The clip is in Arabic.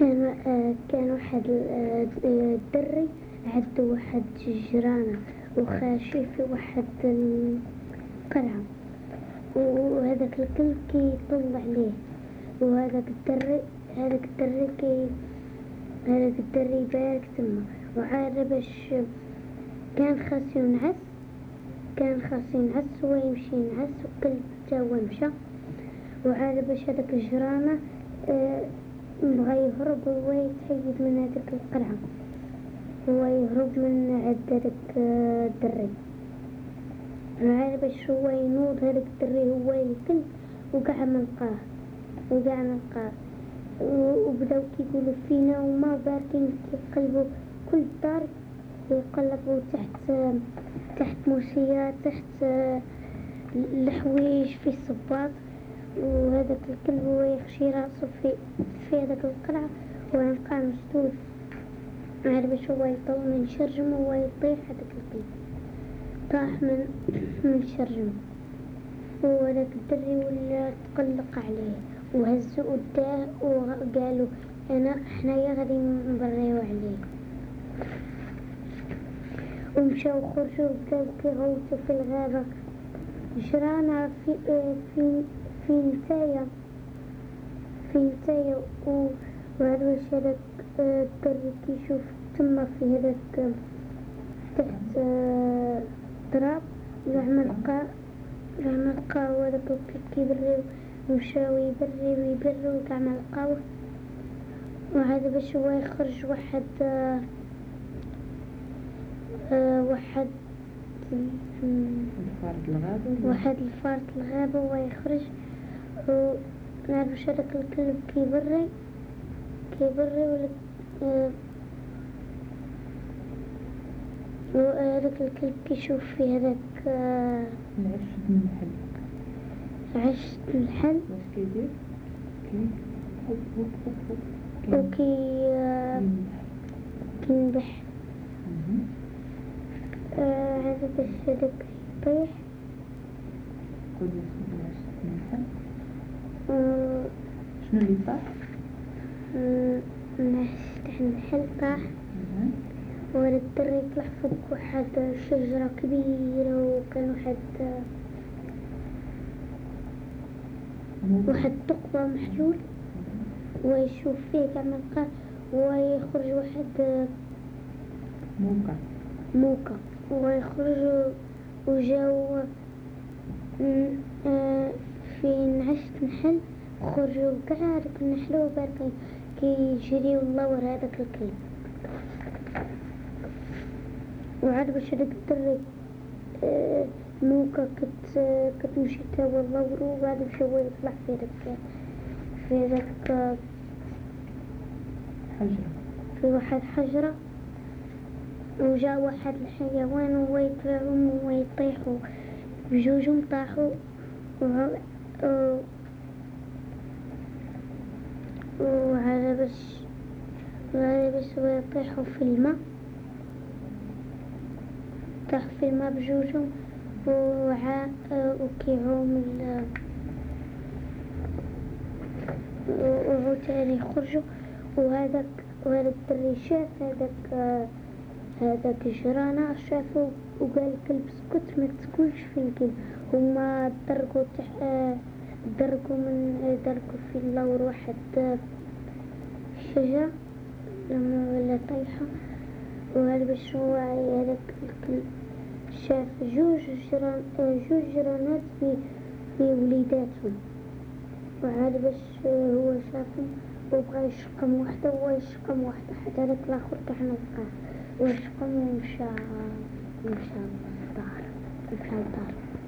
كان واحد دري عنده واحد جيرانه وخاشي في واحد القلعة، وهذاك الكلب كيطل عليه، وهذاك الدري بارك تما، وعاد باش كان خاصو ينعس هو يمشي ينعس والكلب تا هو مشى، وعاد باش هذاك الجيرانه بغى يهرب هو يتحيد من هذيك القلعة، هو يهرب من عند هذاك الدري، وعاد باش هو ينوض هذاك الدري هو الكلب وكاع ما لقاه، وبداو كيقولوا فينا وما باركين كيقلبوا كل الدار، يقلبوا تحت موسيات، تحت الحوايج في الصباط، وهذاك الكلب هو يخشي راسه في هذاك القلعة ويلقاه مسدود، عاد باش هو يطول من شرجم وهو يطيح، هذاك الكلب طاح من شرجم، وهذاك الدري ولا تقلق عليه وهزو وداه وقالوا حنايا غادي نبريو عليه، ومشاو خرجوا بداو كيغوتوا في الغابة. جرانا في نتايا وعاد واش هذاك الدري كيشوف تما في هذاك تحت التراب زعما لقاو هذاك الكلب كيبري، ومشاو يبري وكاع ما لقاوه، وعاد باش هو يخرج واحد الفارة الغابة وهو يخرج، وعاد باش هذاك الكلب كيبري وهذاك الكلب كيشوف في هذاك عش النحل واش كيدير كينبح، هذا باش هذاك يطيح. شنو اللي طاح؟ النحل طاح، وهذا الدري طلع فوق واحد شجرة كبيرة، وكان واحد ثقب محلول ويشوف فيه كاع ما لقاه، ويخرج واحد موكا ويخرج وجاو في نعشت نحل، خرجوا كاع هذاك النحل وبارك كيجريو الله ورا هذاك الكلب، وعاد باش هذاك الدري موكا كتمشي تا هو الله وبعد باش هو يطلع في هذاك في واحد حجرة، وجا واحد الحيوان وهو يتبعهم وهو يطيحوا بجوجهم طاحوا، وعلى باش هو يطيحوا في الماء، طاحوا في الماء بجوجهم وكيعوم وعاوتاني يخرجوا، وهذاك الدري شاف هذاك الجيرانة شافوا وقال الكلب اسكت ما تقولش فين كاين، هما دركوا في اللور واحد الشجرة لما ولا طيحة، وهذا باش هو هذاك الكلب شاف جوج جيرانات بوليداتهم، وعاد باش هو شافهم وبغى يشقم وحده حتى هذاك الاخر كاع ما لقاه وشقم ومشى للدار.